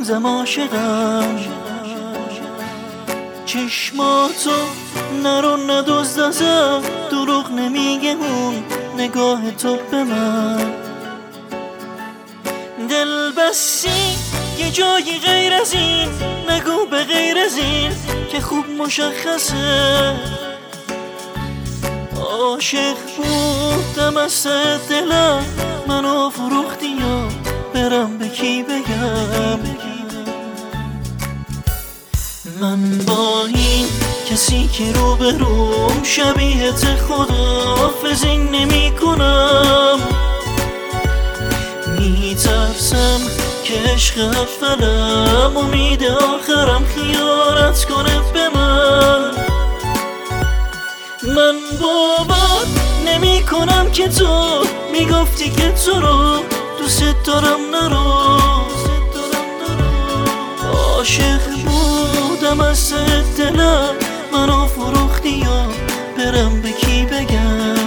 هنوزم عاشقم. چشماتو نرو ندزد ازم، دروغ نمیگه اون نگاه تو به من. دل بستی یه جایی غیر از این، نگو به غیر از این که خوب مشخصه. عاشق بودم از ته دلم، منو فروختی یا برم به کی بگم. من با این کسی که روبروم شبیهت خداحافظی نمی کنم. میترسم که عشق اولم امید آخرم خیانت کنه به من. من باور نمی کنم که تو میگفتی که تو رو دوست دارم نرو. عاشق بودم از دلم، منو فروختی یا برم به کی بگم.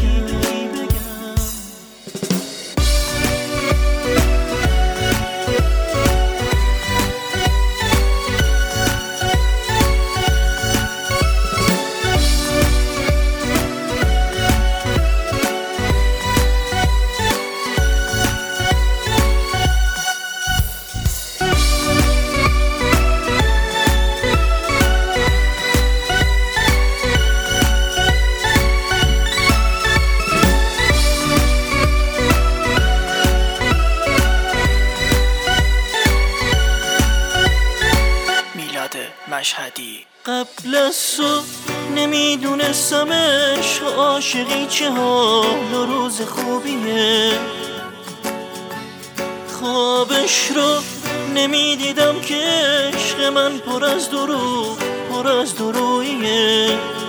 مشهدی. قبل از تو نمیدونستم عشق و عاشقی چه حال و روز خوبیه. خوابش رو نمیدیدم که عشق من پر از دروغ پر از دروییه.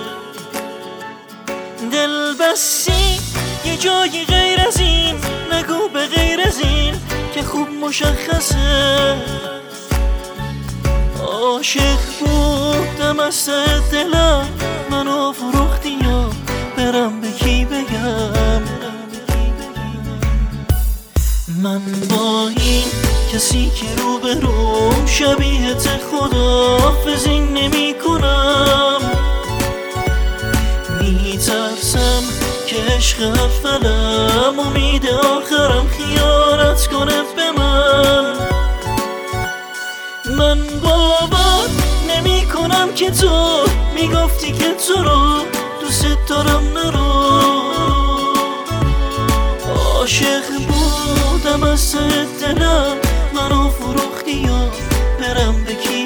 دل بستی یه جایی غیر از این، نگو به غیر از این که خوب مشخصه. عاشق بودم از دلم، منو فروختی یا برم به کی بگم. من با این کسی که روبروم شبیهت خداحافظی نمی کنم. میترسم که عشق اولم امید آخرم خیانت کنه به من. من باور نمی کنم که تو میگفتی که تو رو دوست دارم نرو. عاشق بودم از دلم، منو فروختی یا برم به کی